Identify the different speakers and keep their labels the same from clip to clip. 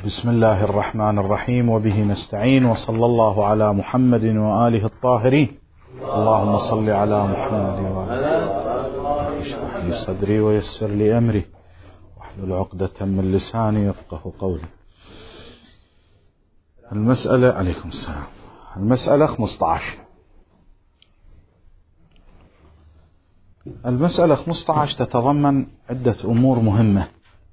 Speaker 1: بسم الله الرحمن الرحيم، وبه نستعين، وصلى الله على محمد وآله الطاهرين. اللهم صل على محمد وآله. اشرح لي صدري ويسر لي أمري واحلل عقدة من لساني يفقه قولي. المسألة عليكم السلام. المسألة 15. المسألة 15 تتضمن عدة أمور مهمة.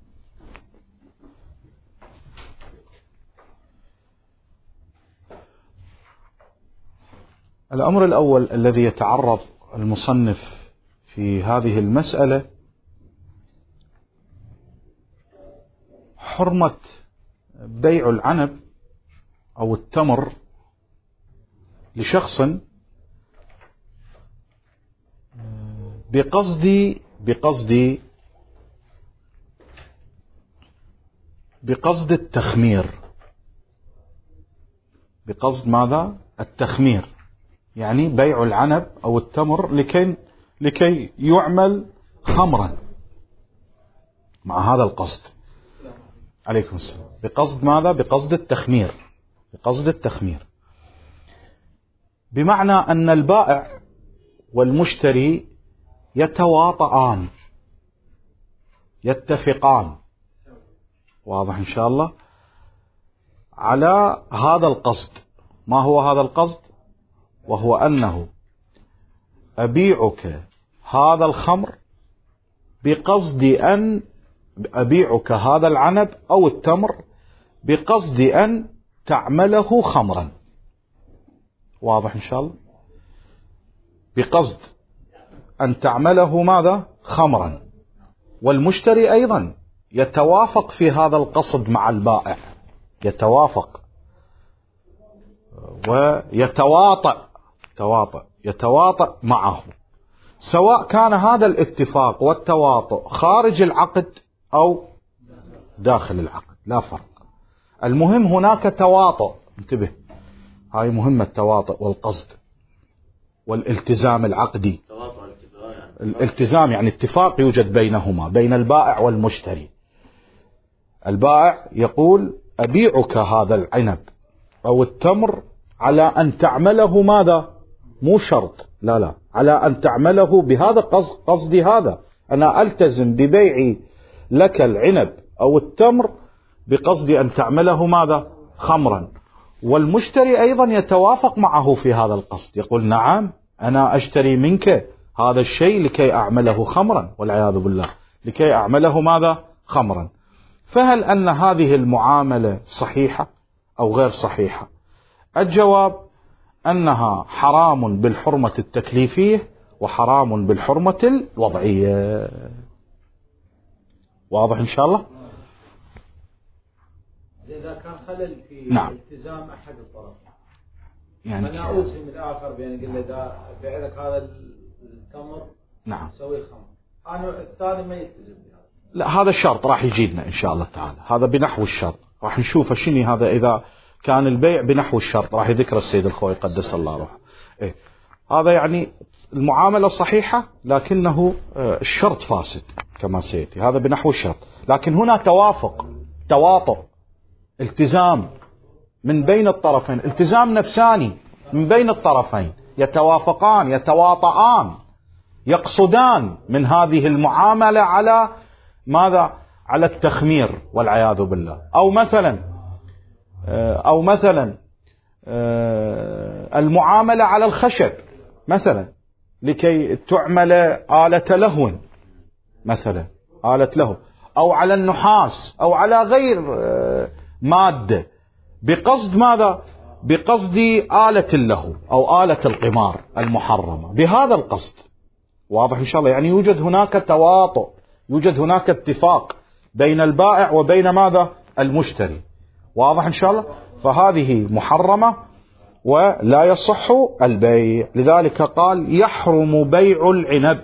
Speaker 1: الأمر الأول الذي يتعرض المصنف في هذه المسألة حرمة بيع العنب أو التمر لشخص بقصد التخمير. بقصد ماذا؟ التخمير، يعني بيع العنب أو التمر لكي يعمل خمرا مع هذا القصد. عليكم السلام. بقصد ماذا؟ بقصد التخمير. بقصد التخمير بمعنى أن البائع والمشتري يتواطئان، يتفقان، واضح إن شاء الله، على هذا القصد. ما هو هذا القصد؟ وهو أنه أبيعك هذا الخمر بقصد أن أبيعك هذا العنب أو التمر بقصد أن تعمله خمرا. واضح إن شاء الله؟ بقصد أن تعمله ماذا؟ خمرا. والمشتري أيضا يتوافق في هذا القصد مع البائع، يتوافق ويتواطأ معه، سواء كان هذا الاتفاق والتواطؤ خارج العقد أو داخل العقد، لا فرق. المهم هناك تواطؤ. انتبه، هاي مهمة، التواطؤ والقصد والالتزام العقدي. الالتزام يعني اتفاق يوجد بينهما، بين البائع والمشتري. البائع يقول أبيعك هذا العنب أو التمر على أن تعمله ماذا؟ مو شرط، لا، على أن تعمله بهذا قصدي، هذا أنا ألتزم ببيعي لك العنب أو التمر بقصد أن تعمله ماذا؟ خمرا. والمشتري أيضا يتوافق معه في هذا القصد، يقول نعم أنا أشتري منك هذا الشيء لكي أعمله خمرا، والعياذ بالله، لكي أعمله ماذا؟ خمرا. فهل أن هذه المعاملة صحيحة أو غير صحيحة؟ الجواب أنها حرام بالحرمة التكليفية وحرام بالحرمة الوضعية. واضح إن شاء الله؟
Speaker 2: إذا كان خلل في
Speaker 1: نعم.
Speaker 2: التزام أحد الطرفين،
Speaker 1: يعني
Speaker 2: أنا أوزم الآخر بأن أقول له دا بيع لك هذا التمر،
Speaker 1: نعم،
Speaker 2: سوي خمر، أنا الثاني ما يلتزم بهذا.
Speaker 1: لا، هذا الشرط راح يجينا إن شاء الله تعالى، هذا بنحو الشرط، راح نشوف شنو هذا. إذا كان البيع بنحو الشرط راح يذكر السيد الخوي قدس الله روحه. هذا يعني المعاملة صحيحة لكنه الشرط فاسد كما سيأتي، هذا بنحو الشرط. لكن هنا توافق، تواطؤ، التزام من بين الطرفين، التزام نفساني من بين الطرفين، يتوافقان، يتواطئان، يقصدان من هذه المعاملة على ماذا؟ على التخمير والعياذ بالله. أو مثلا المعاملة على الخشب مثلا لكي تعمل آلة لهو، مثلا آلة لهو، أو على النحاس، أو على غير مادة، بقصد ماذا؟ بقصد آلة اللهو أو آلة القمار المحرمة، بهذا القصد. واضح إن شاء الله؟ يعني يوجد هناك تواطؤ، يوجد هناك اتفاق بين البائع وبين ماذا؟ المشتري. واضح إن شاء الله؟ فهذه محرمة ولا يصح البيع. لذلك قال يحرم بيع العنب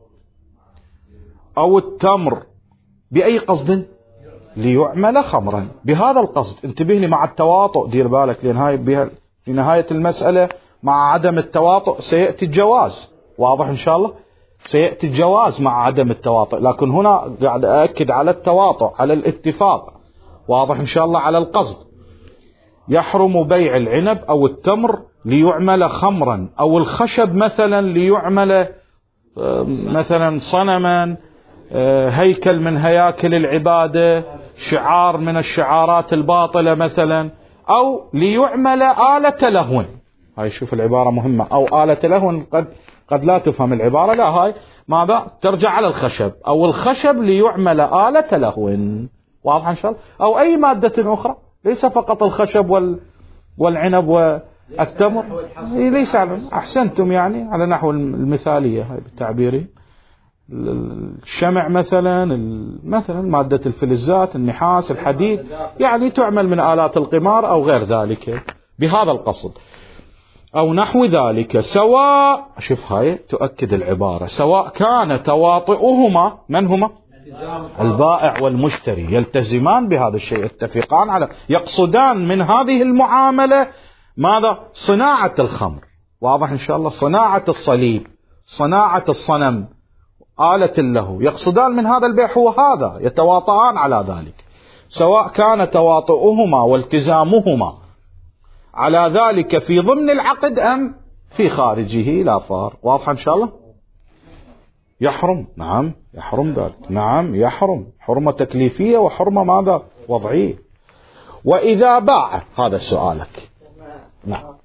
Speaker 1: أو التمر بأي قصد؟ ليعمل خمرا، بهذا القصد. انتبه لي مع التواطؤ، دير بالك، لأن هاي في نهاية المسألة مع عدم التواطؤ سيأتي الجواز. واضح إن شاء الله؟ سيأتي الجواز مع عدم التواطؤ، لكن هنا قاعد أأكد على التواطؤ، على الاتفاق. واضح إن شاء الله على القصد. يحرم بيع العنب أو التمر ليعمل خمرا، أو الخشب مثلا ليعمل مثلا صنما، هيكل من هياكل العبادة، شعار من الشعارات الباطلة مثلا، أو ليعمل آلة لهو. هاي شوف العبارة مهمة، أو آلة لهو قد لا تفهم العبارة، لا هاي ماذا ترجع على الخشب، أو الخشب ليعمل آلة لهو. واضح إن شاء الله. أو أي مادة أخرى، ليس فقط الخشب والعنب والتمر، ليس أحسنتم يعني على نحو المثالية هاي بالتعبير. الشمع مثلا مادة الفلزات، النحاس، الحديد، يعني تعمل من آلات القمار أو غير ذلك بهذا القصد أو نحو ذلك، سواء، شوف هاي تؤكد العبارة، سواء كان تواطؤهما، من هما؟ البائع والمشتري، يلتزمان بهذا الشيء، يتفقان على، يقصدان من هذه المعاملة ماذا؟ صناعة الخمر. واضح إن شاء الله. صناعة الصليب، صناعة الصنم، آلة له، يقصدان من هذا البيع هو هذا، يتواطئان على ذلك، سواء كان تواطؤهما والتزامهما على ذلك في ضمن العقد أم في خارجه لا فار. واضح إن شاء الله. يحرم، نعم يحرم ذلك، نعم يحرم، حرمة تكليفية وحرمة ماذا؟ وضعية. وإذا باع، هذا سؤالك، نعم،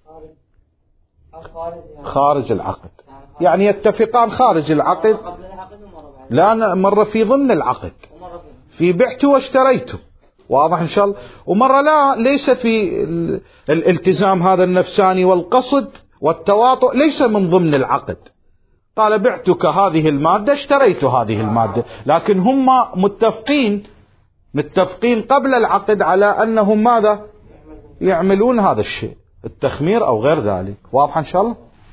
Speaker 1: خارج العقد، يعني يتفقان خارج العقد، لا مرة في ضمن العقد، في بعت واشتريت. واضح إن شاء الله. ومرة لا، ليس في الالتزام هذا النفساني والقصد والتواطؤ، ليس من ضمن العقد. قال بعتك هذه المادة، اشتريت هذه المادة، لكن هم متفقين قبل العقد على أنهم ماذا؟ يعملون هذا الشيء، التخمير أو غير ذلك. واضح إن شاء الله.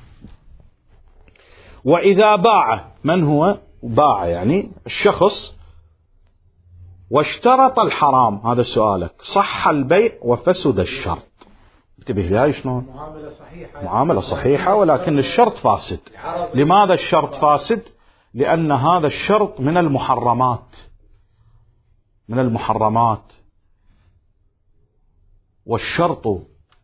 Speaker 1: وإذا باع، من هو باع؟ يعني الشخص، واشترط الحرام، هذا سؤالك، صح البيع وفسد الشرط. انتبه لها شلون؟ معاملة صحيحة ولكن الشرط فاسد. لماذا الشرط فاسد؟ لأن هذا الشرط من المحرمات، والشرط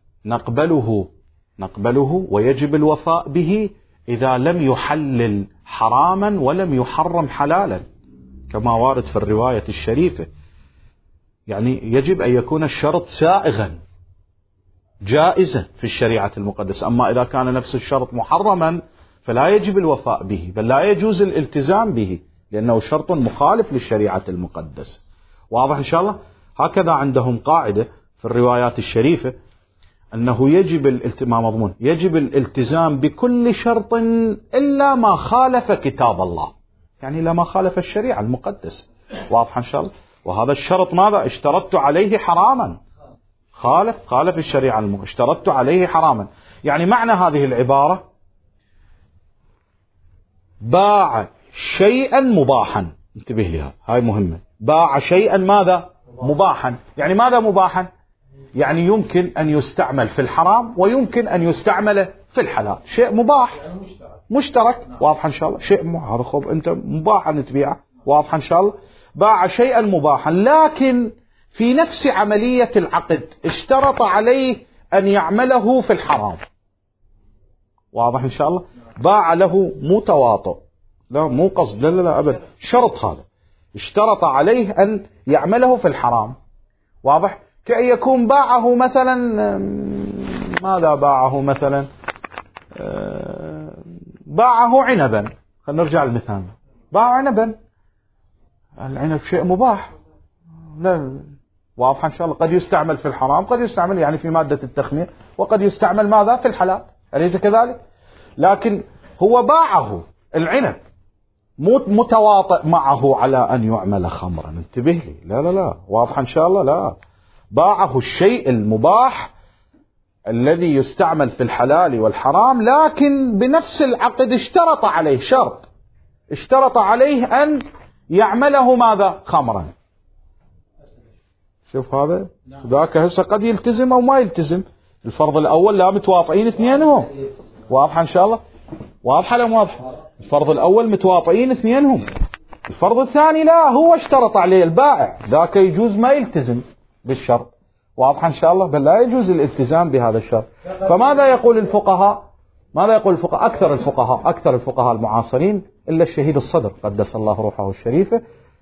Speaker 1: نقبله ويجب الوفاء به إذا لم يحلل حراما ولم يحرم حلالا، كما وارد في الرواية الشريفة. يعني يجب أن يكون الشرط سائغا جائزا في الشريعة المقدسة. أما إذا كان نفس الشرط محرما فلا يجب الوفاء به، بل لا يجوز الالتزام به، لأنه شرط مخالف للشريعة المقدسة. واضح إن شاء الله. هكذا عندهم قاعدة في الروايات الشريفة أنه يجب يجب الالتزام بكل شرط إلا ما خالف كتاب الله، يعني لا ما خالف الشريعة المقدسة. واضح إن شاء الله. وهذا الشرط ماذا؟ اشترطت عليه حراما، خالف الشريعة اشترطت عليه حراما. يعني معنى هذه العبارة، باع شيئا مباحا، انتبه لها هاي مهمة، باع شيئا ماذا؟ مباحا. يعني ماذا مباحا؟ يعني يمكن أن يستعمل في الحرام ويمكن أن يستعمل في الحلال، شيء مباح مشترك. واضح إن شاء الله. شيء هذا خب أنت مباح أن تبيعه. واضح إن شاء الله. باع شيئا مباحا، لكن في نفس عملية العقد اشترط عليه أن يعمله في الحرام. واضح إن شاء الله. باع له مو تواطؤ، لا مو قصد، لا أبدا، شرط هذا، اشترط عليه أن يعمله في الحرام. واضح. كأن يكون باعه مثلا، ماذا باعه مثلا؟ باعه عنبا، خلينا نرجع للمثال، باع عنبا، العنب شيء مباح، لا. واضح إن شاء الله. قد يستعمل في الحرام، قد يستعمل يعني في مادة التخمير، وقد يستعمل ماذا؟ في الحلال، أليس كذلك؟ لكن هو باعه العنب، متواطئ معه على أن يعمل خمرا، انتبه لي، لا. واضح إن شاء الله. لا، باعه الشيء المباح الذي يستعمل في الحلال والحرام، لكن بنفس العقد اشترط عليه شرط، اشترط عليه أن يعمله ماذا؟ خمرا. شوف هذا ذاك هسه قد يلتزم أو ما يلتزم. الفرض الأول لا متواطئين اثنينهم. واضح إن شاء الله. واضحة لا واضحة؟ الفرض الأول متواطئين اثنينهم. الفرض الثاني لا، هو اشترط عليه البائع، ذاك يجوز ما يلتزم. بالشرط. واضح إن شاء الله؟ بل لا يجوز الالتزام بهذا الشرط. فماذا يقول الفقهاء؟ ماذا يقول الفقهاء؟ أكثر الفقهاء المعاصرين إلا الشهيد الصدر قدس الله روحه الشريفة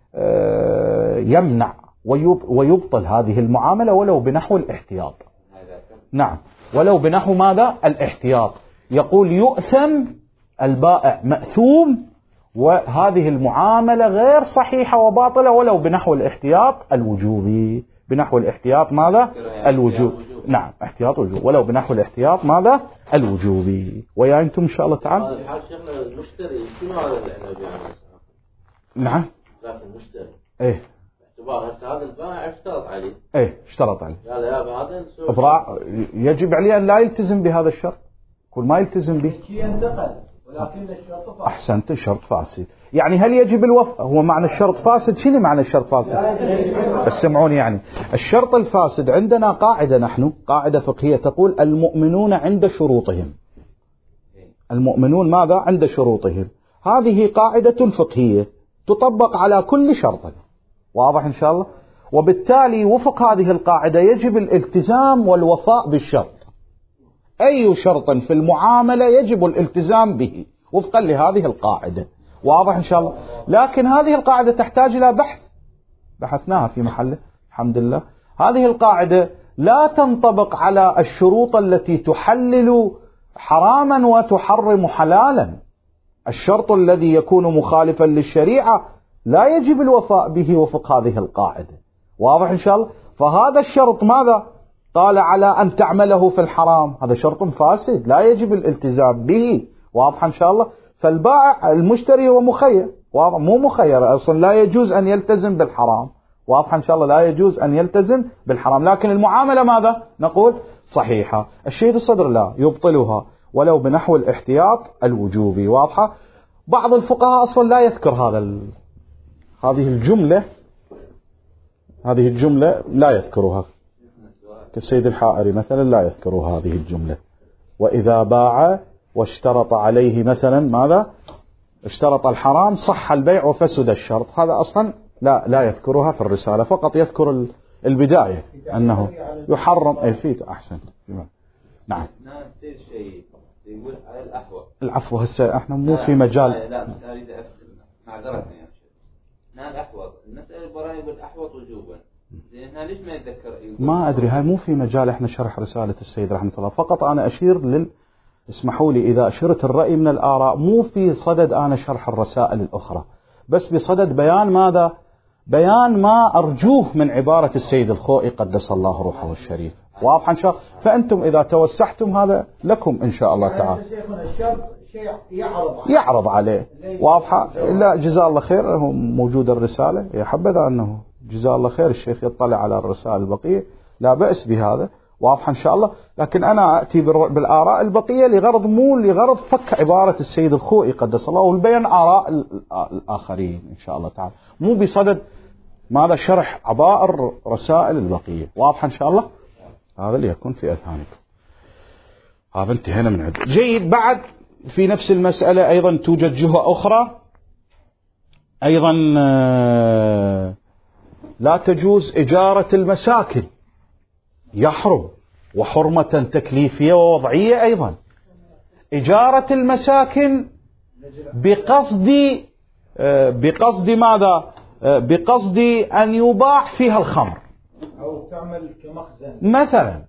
Speaker 1: يمنع ويبطل هذه المعاملة ولو بنحو الاحتياط. نعم، ولو بنحو ماذا؟ الاحتياط. يقول يؤثم البائع مأثوم، وهذه المعاملة غير صحيحة وباطلة ولو بنحو الاحتياط الوجوبي. بنحو الاحتياط ماذا؟ الوجوب. نعم، احتياط وجوب، ولو بنحو الاحتياط ماذا؟ الوجوبي. ويا أنتم إن شاء الله تعالى.
Speaker 2: المشتري شنو هذا اللي احنا بيعمله؟
Speaker 1: نعم.
Speaker 2: لكن المشتري.
Speaker 1: إيه.
Speaker 2: اعتبار هسه هذا البائع اشترط عليه.
Speaker 1: إيه، اشترط عليه.
Speaker 2: قال يا هذا
Speaker 1: إبراع يجب عليه أن لا يلتزم بهذا الشرط. كل ما يلتزم به.
Speaker 2: ينتقل، ولكن الشرط فاسد.
Speaker 1: أحسنت، الشرط فاسد. يعني هل يجب الوفاء؟ هو معنى الشرط فاسد. شنو معنى الشرط فاسد؟ اسمعوني. يعني الشرط الفاسد عندنا قاعدة، نحن قاعدة فقهية تقول المؤمنون عند شروطهم. المؤمنون ماذا؟ عند شروطهم. هذه قاعدة فقهية تطبق على كل شرط. واضح إن شاء الله؟ وبالتالي وفق هذه القاعدة يجب الالتزام والوفاء بالشرط. أي شرط في المعاملة يجب الالتزام به وفقا لهذه القاعدة. واضح إن شاء الله؟ لكن هذه القاعدة تحتاج إلى بحث، بحثناها في محله الحمد لله. هذه القاعدة لا تنطبق على الشروط التي تحلل حراما وتحرم حلالا. الشرط الذي يكون مخالفا للشريعة لا يجب الوفاء به وفق هذه القاعدة. واضح إن شاء الله؟ فهذا الشرط ماذا؟ قال على أن تعمله في الحرام، هذا شرط فاسد لا يجب الالتزام به. واضح إن شاء الله؟ فالبائع المشتري هو مخير، واضح مو مخير أصلا، لا يجوز أن يلتزم بالحرام. واضح إن شاء الله؟ لا يجوز أن يلتزم بالحرام، لكن المعاملة ماذا؟ نقول صحيحة. الشهيد الصدر لا يبطلها ولو بنحو الاحتياط الوجوبي. واضحة؟ بعض الفقهاء أصلا لا يذكر هذه الجملة لا يذكرها، كالسيد الحائري مثلا لا يذكر هذه الجملة. وإذا باع واشترط عليه مثلا ماذا؟ اشترط الحرام صح البيع وفسد الشرط، هذا أصلا لا يذكرها في الرسالة، فقط يذكر البداية أنه يحرم. الفيت أحسن. نعم.
Speaker 2: يقول على الأحوط.
Speaker 1: العفو، هسه احنا مو في مجال.
Speaker 2: لا بس أريد معذرتني يا شيخ. نعم الأحوط، المسألة البراءة بالأحوط وجوبا. زين ليش ما يتذكر؟
Speaker 1: ما أدري، هاي مو في مجال احنا شرح رسالة السيد رحمة الله. فقط أنا أشير اسمحوا لي إذا أشرت الرأي من الآراء مو في صدد أنا شرح الرسائل الأخرى، بس بصدد بيان ماذا؟ بيان ما أرجوه من عبارة السيد الخوئي قدس الله روحه الشريف. واضح إن شاء الله؟ فأنتم إذا توسحتم هذا لكم إن شاء الله تعالى.
Speaker 2: شيء
Speaker 1: يعرض عليه. واضحة؟ لا جزاه الله خير، هو موجود الرسالة، يا حبذا أنه جزاه الله خير الشيخ يطلع على الرسائل البقية، لا بأس بهذا. واضح إن شاء الله؟ لكن أنا أتي بالآراء البقية لغرض مو لغرض فك عبارة السيد الخوئي قدس الله والبيان آراء الآخرين إن شاء الله تعالى، مو بصدد ماذا شرح عبائر رسائل البقية. واضح إن شاء الله؟ هذا اللي يكون في أذهانكم. هذا انتهينا من عده. جيد. بعد في نفس المسألة أيضا توجد جهة أخرى أيضا لا تجوز إجارة المساكن، يحرم، وحرمة تكليفية ووضعية أيضا. إجارة المساكن بقصد ماذا؟ بقصد أن يباع فيها الخمر
Speaker 2: أو تعمل كمخزن
Speaker 1: مثلا،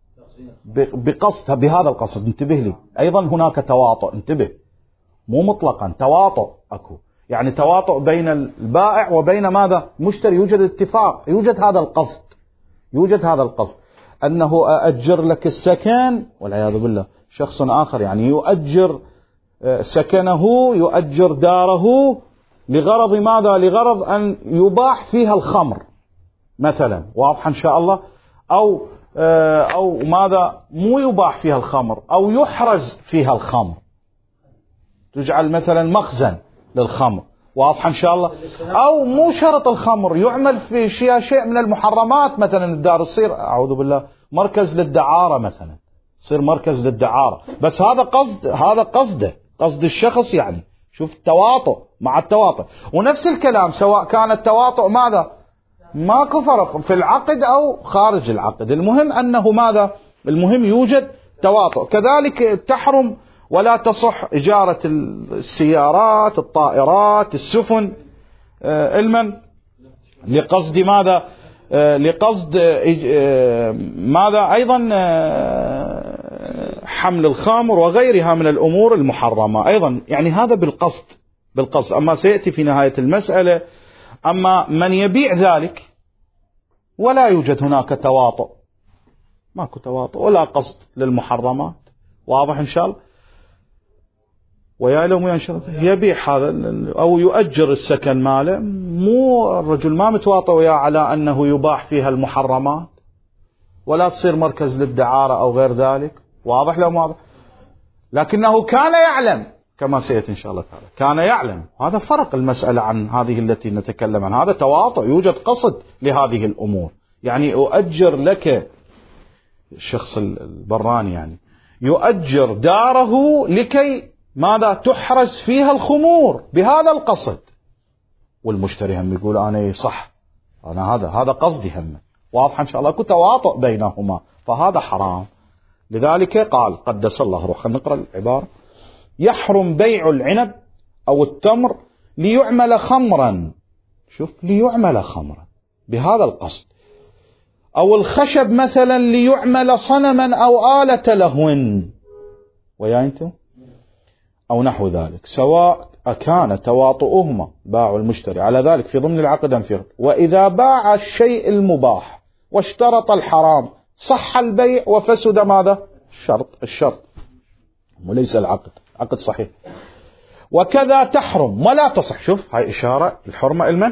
Speaker 1: بهذا القصد. انتبه لي أيضا هناك تواطؤ، انتبه، مو مطلقا تواطؤ أكو، يعني تواطؤ بين البائع وبين ماذا؟ مشتري. يوجد اتفاق، يوجد هذا القصد أنه أأجر لك السكن والعياذ بالله شخص آخر يعني يؤجر سكنه، يؤجر داره لغرض ماذا؟ لغرض أن يباح فيها الخمر مثلا. واضح إن شاء الله؟ أو ماذا؟ مو يباح فيها الخمر، أو يحرز فيها الخمر، تجعل مثلا مخزن للخمر. واضح إن شاء الله؟ أو مو شرط الخمر، يعمل في شيء من المحرمات، مثلا الدار تصير أعوذ بالله مركز للدعارة مثلا، يصير مركز للدعارة، بس هذا قصد الشخص. يعني شوف التواطؤ مع التواطؤ. ونفس الكلام سواء كان التواطؤ ماذا؟ ماكو فرق في العقد أو خارج العقد، المهم أنه ماذا؟ المهم يوجد تواطؤ. كذلك تحرم ولا تصح إجارة السيارات، الطائرات، السفن، المن لقصد ماذا؟ لقصد ماذا أيضا؟ حمل الخمر وغيرها من الأمور المحرمة أيضا، يعني هذا بالقصد. أما سيأتي في نهاية المسألة، أما من يبيع ذلك ولا يوجد هناك تواطؤ، ماكو تواطؤ ولا قصد للمحرمات، واضح إن شاء الله؟ ويا لهم يبيع هذا أو يؤجر السكن ماله، مو الرجل ما متواطئ وياه على أنه يباح فيها المحرمات ولا تصير مركز للدعارة أو غير ذلك، واضح لهم؟ واضح. لكنه كان يعلم كما سيأتي إن شاء الله تعالى، كان يعلم. هذا فرق المسألة عن هذه التي نتكلم عنها. هذا تواطؤ، يوجد قصد لهذه الأمور. يعني أؤجر لك الشخص البراني، يعني يؤجر داره لكي ماذا؟ تحرز فيها الخمور بهذا القصد، والمشتري هم يقول أنا صح، أنا هذا قصدي هم، واضح إن شاء الله؟ كنت تواطؤ بينهما، فهذا حرام. لذلك قال قدس الله روح. خلينا نقرأ العبارة. يحرم بيع العنب أو التمر ليعمل خمرا، شوف، ليعمل خمرا بهذا القصد، أو الخشب مثلا ليعمل صنما أو آلة لهو، ويا أنتم، أو نحو ذلك، سواء كان تواطؤهما باع المشتري على ذلك في ضمن العقد أم في غيره. وإذا باع الشيء المباح واشترط الحرام صح البيع وفسد ماذا؟ الشرط وليس العقد، عقد صحيح. وكذا تحرم ولا تصح، شوف هاي إشارة الحرمة المن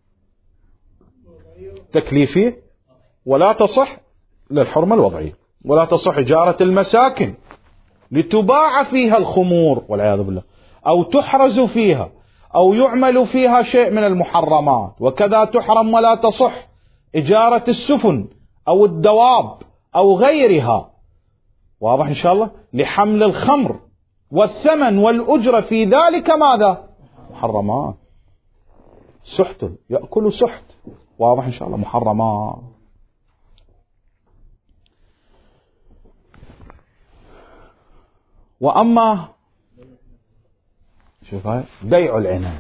Speaker 1: تكليفية، ولا تصح للحرمة الوضعية. ولا تصح إجارة المساكن لتباع فيها الخمور والعياذ بالله، أو تحرز فيها، أو يعمل فيها شيء من المحرمات. وكذا تحرم ولا تصح إجارة السفن أو الدواب أو غيرها، واضح إن شاء الله؟ لحمل الخمر، والثمن والأجرة في ذلك ماذا؟ محرمات. سحت يأكل سحت، واضح إن شاء الله؟ محرمات. وأما شوف هاي بيع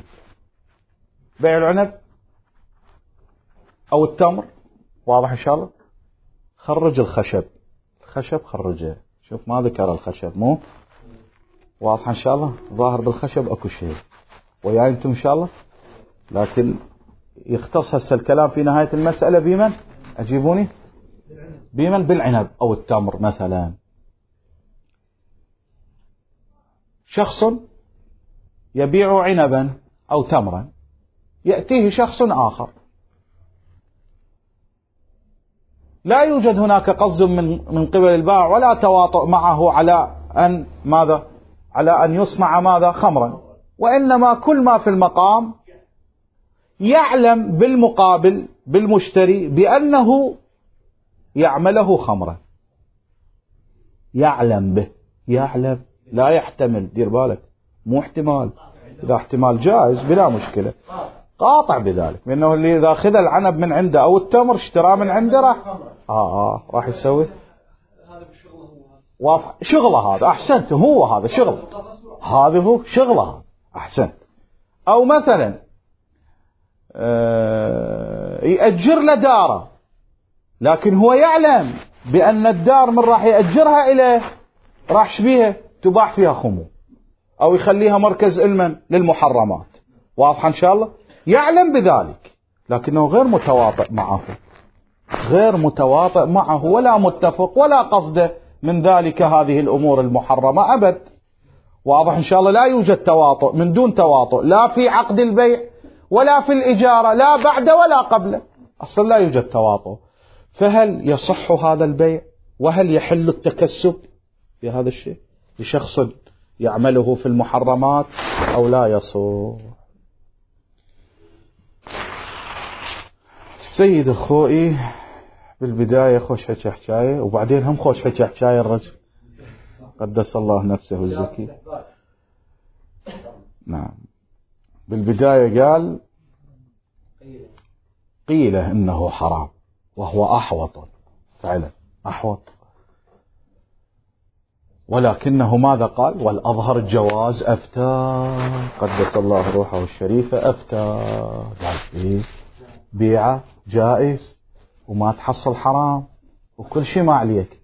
Speaker 1: العنب أو التمر، واضح إن شاء الله؟ خرج الخشب خرجه، شوف ما ذكر الخشب، مو واضح إن شاء الله؟ ظاهر بالخشب أكو شيء، ويا أنتم إن شاء الله. لكن يختص هسه الكلام في نهاية المسألة بمن؟ أجيبوني بمن؟ بالعنب أو التمر مثلا. شخص يبيع عنبا أو تمرا، يأتيه شخص آخر، لا يوجد هناك قصد من قبل البائع ولا تواطؤ معه على أن ماذا؟ على أن يصنع ماذا؟ خمرا، وإنما كل ما في المقام يعلم بالمقابل بالمشتري بأنه يعمله خمرا، يعلم به، يعلم، لا يحتمل، دير بالك، مو احتمال. إذا احتمال جائز بلا مشكلة، قاطع بذلك، لأنه اللي إذا أخذ العنب من عنده أو التمر اشتراه من عنده راح يسوي شغله هذا. أحسنت، هو هذا شغل، هذا هو شغله هذا، أحسنت. أو مثلا يأجر له داره، لكن هو يعلم بأن الدار من راح يأجرها إليه راح شبيها تباع فيها خمور، أو يخليها مركز علما للمحرمات، واضح إن شاء الله؟ يعلم بذلك، لكنه غير متواطئ معه ولا متفق ولا قصده من ذلك هذه الأمور المحرمة أبد، واضح إن شاء الله؟ لا يوجد تواطؤ، من دون تواطؤ لا في عقد البيع ولا في الإجارة، لا بعد ولا قبل، أصلا لا يوجد تواطؤ. فهل يصح هذا البيع؟ وهل يحل التكسب بهذا الشيء لشخص يعمله في المحرمات أو لا يصح؟ السيد أخوي بالبداية خوش حكاية، وبعدين هم خوش حكاية الرجل قدس الله نفسه الزكي. نعم، بالبداية قال قيل إنه حرام وهو أحوط، فعلا أحوط، ولكنه ماذا قال؟ والأظهر الجواز، أفتى قدس الله روحه الشريفة، أفتى قال إيه بيعة جائز وما تحصل حرام وكل شيء ما عليك.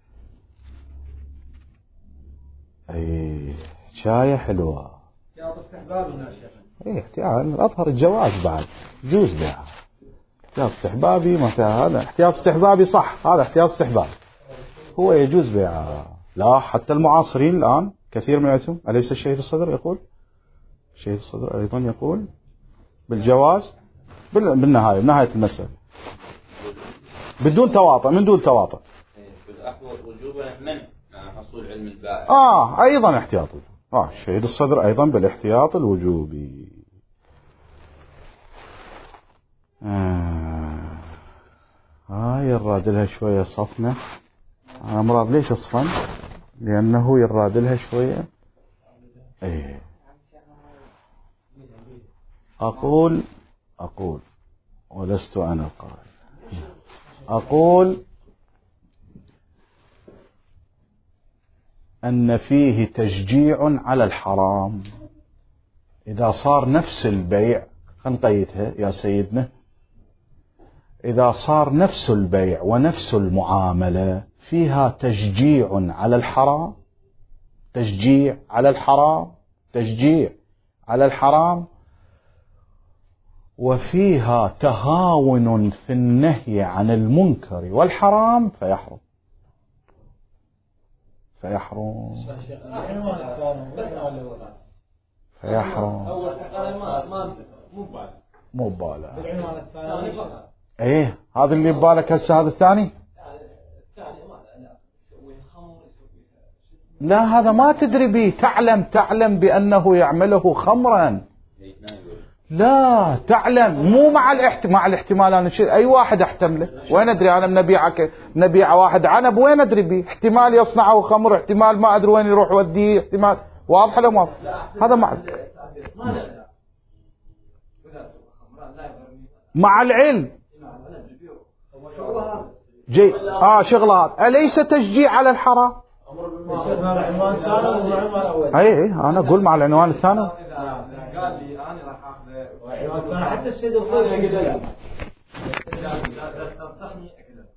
Speaker 1: اي شاية حلوة،
Speaker 3: احتياط استحباب الناس.
Speaker 1: اي احتياط، اظهر الجواز بعد يجوز بيعها. احتياط استحبابي ما فيها، هذا احتياط استحبابي صح، هذا احتياط استحبابي هو يجوز بيعها. لا حتى المعاصرين الآن كثير منهم، أليس الشهيد الصدر يقول، الشهيد الصدر أيضا يقول بالجواز بالنهاية، بنهاية المسألة بدون تواطؤ، من دون تواطؤ.
Speaker 2: بالأحوط وجوبا منع حصول علم البائع.
Speaker 1: أيضا احتياط. الشهيد الصدر أيضا بالاحتياط الوجوبي. هاي يراد لها شوية صفنة. أنا مراد ليش أصفن؟ لأنه يراد لها شوية. إيه. أقول ولست أنا القائل، أقول أن فيه تشجيع على الحرام إذا صار نفس البيع، خنقيتها يا سيدنا، إذا صار نفس البيع ونفس المعاملة فيها تشجيع على الحرام، تشجيع على الحرام، تشجيع على الحرام، وفيها تهاون في النهي عن المنكر والحرام فيحرم. فيحرم. مو ببالك. ايه هذا اللي ببالك هسه، هذا الثاني. لا هذا ما تدري به، تعلم بأنه يعمله خمرا. لا تعلم، مو مع الاحتمال. أنا أي واحد احتمله، وين أدري أنا نبيع واحد عنب، وين أدري به؟ احتمال يصنعه خمر، احتمال ما أدري وين يروح وديه، احتمال. واضح ولا ما؟ هذا مع العلم جي شغلات، أليس تشجيع على الحرام؟ اي انا اقول مع العنوان الثاني.
Speaker 3: قال لي انا راح اخذ حتى السيد الخوي يقدر تنصحني اكذب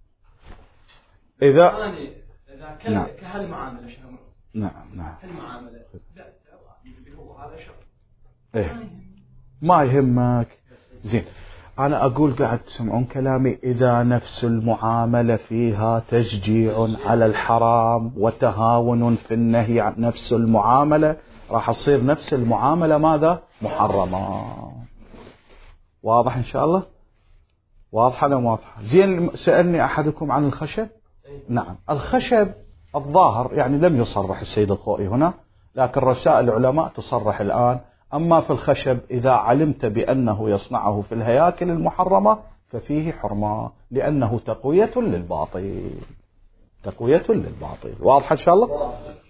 Speaker 1: اذا
Speaker 3: كان كهالمعامله شنو.
Speaker 1: نعم
Speaker 3: المعامله لا هو هذا شر.
Speaker 1: ايه ما يهمك. زين أنا أقول قاعد تسمعون كلامي، إذا نفس المعاملة فيها تشجيع على الحرام وتهاون في النهي عن نفس المعاملة، راح تصير نفس المعاملة ماذا؟ محرمة. واضح إن شاء الله؟ واضحة ولا واضحة؟ زين سألني أحدكم عن الخشب. نعم الخشب الظاهر يعني لم يصرح السيد الخوئي هنا، لكن رسائل العلماء تصرح الآن. أما في الخشب إذا علمت بأنه يصنعه في الهياكل المحرمة ففيه حرمة، لأنه تقوية للباطل. تقوية للباطل. واضح إن شاء الله؟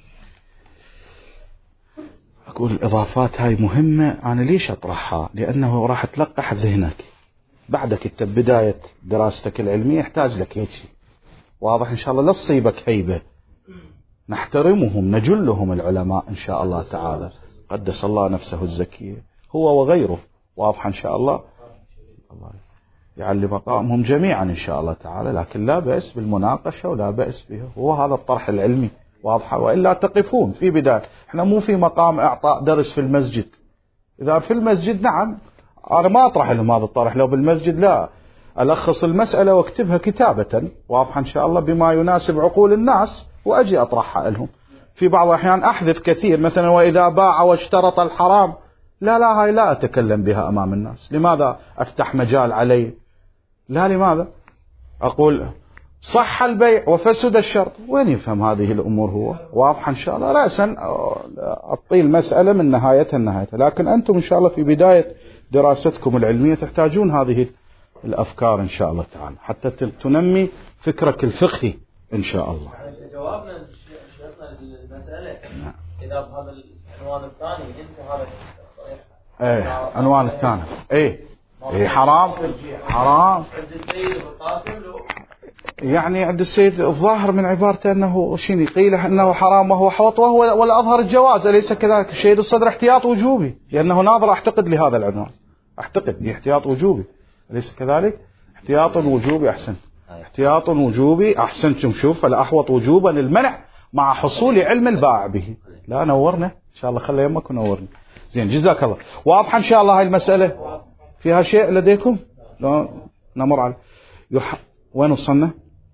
Speaker 1: أقول الإضافات هاي مهمة. أنا ليش أطرحها؟ لأنه راح تلقح ذهنك بعدك. أنت بداية دراستك العلمية يحتاج لك هيك. واضح إن شاء الله؟ لا تصيبك هيبة. نحترمهم نجلهم العلماء إن شاء الله تعالى، قدس الله نفسه الزكية هو وغيره. واضح إن شاء الله؟ الله يعلي مقامهم جميعا إن شاء الله تعالى، لكن لا بأس بالمناقشة ولا بأس به، هو هذا الطرح العلمي. واضح؟ وإلا تقفون في بداية. احنا مو في مقام إعطاء درس في المسجد. إذا في المسجد نعم أنا ما أطرح لهم هذا الطرح، لو بالمسجد لا ألخص المسألة واكتبها كتابة. واضح إن شاء الله؟ بما يناسب عقول الناس وأجي أطرحها لهم. في بعض الأحيان أحذف كثير، مثلا وإذا باع واشترط الحرام، لا هاي لا أتكلم بها أمام الناس. لماذا أفتح مجال عليه؟ لا، لماذا أقول صح البيع وفسد الشرط؟ وين يفهم هذه الأمور هو؟ واضح إن شاء الله؟ رأسا أطيل مسألة من نهايتها، لكن أنتم إن شاء الله في بداية دراستكم العلمية تحتاجون هذه الأفكار إن شاء الله تعالى حتى تنمي فكرك الفقهي إن شاء الله.
Speaker 4: جوابنا المسألة إذا بهذا العنوان الثاني أنت هذا
Speaker 1: عنوان الثاني إيه حرام حرام.
Speaker 4: عند السيد القاسم لو
Speaker 1: يعني عند السيد الظاهر من عبارته أنه شيني قيل أنه حرام وهو حوط وهو ولا أظهر الجواز، أليس كذلك؟ الشهيد الصدر احتياط وجوبي لأنه ناظر أعتقد لهذا العنوان، أعتقد احتياط وجوبي أليس كذلك؟ احتياط وجوبي. أحسن، احتياط وجوبي أحسنتم. شوف فالأحوط وجوبا المنع مع حصول علم البائع به. لا نورنا إن شاء الله، خلي يمك ونورنا. زين جزاك الله. واضحة إن شاء الله هاي المسألة؟ فيها شيء لديكم؟ لا نمر على وين وصلنا؟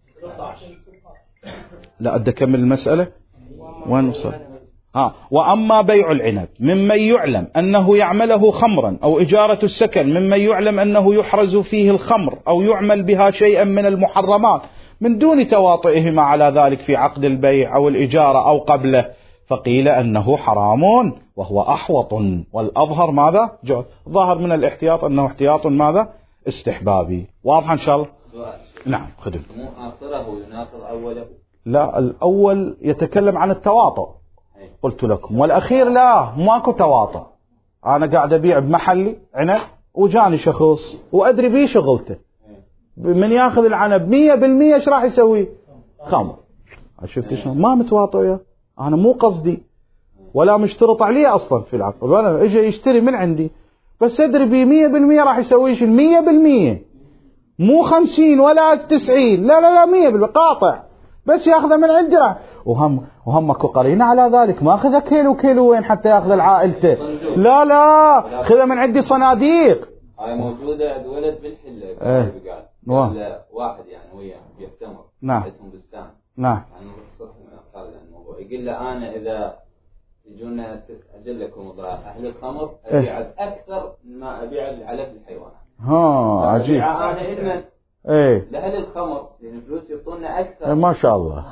Speaker 1: لا أدى أكمل المسألة. وين وصل؟ وأما بيع العنب ممن يعلم أنه يعمله خمرا أو إجارة السكن ممن يعلم أنه يحرز فيه الخمر أو يعمل بها شيئا من المحرمات من دون تواطئهما على ذلك في عقد البيع أو الإجارة أو قبله، فقيل أنه حرام وهو أحوط، والأظهر ماذا؟ ظاهر من الاحتياط أنه احتياط ماذا؟ استحبابي. واضح إن شاء الله؟ نعم خدمت.
Speaker 2: مو آخره يناقض أوله؟
Speaker 1: لا الأول يتكلم عن التواطؤ قلت لكم، والأخير لا ماكو تواطؤ. أنا قاعد أبيع بمحلي عنب وجاني شخص وأدري بيه شغلته، من ياخذ العنب 100% ايش راح يسوي؟ خمر. شفت شلون؟ ما متواطئ يا أنا، مو قصدي ولا مشترط عليه أصلا في العقد، ولا إجا يشتري من عندي بس أدري بيه 100% راح يسوي شيء 100%، مو 50 ولا 90، لا 100% قاطع، بس ياخذه من عندي راح وهم اكو قرينه على ذلك، ما اخذه كيلو وين حتى ياخذ لعائلته، لا خذه من عندي صناديق.
Speaker 2: هاي موجوده عند ولد بالحله قال واحد يعني وياه بيحتمر
Speaker 1: نعم
Speaker 2: اسمه بستان
Speaker 1: نعم
Speaker 2: يعني قال الموضوع يقول له انا اذا يجونا اجل لكم اهل الخمر ابيع اكثر ما ابيع العلف الحيوانات.
Speaker 1: عجيب.
Speaker 2: انا ادمن لأهل الخمر لأن فلوس يعطونا أكثر.
Speaker 1: ما شاء الله.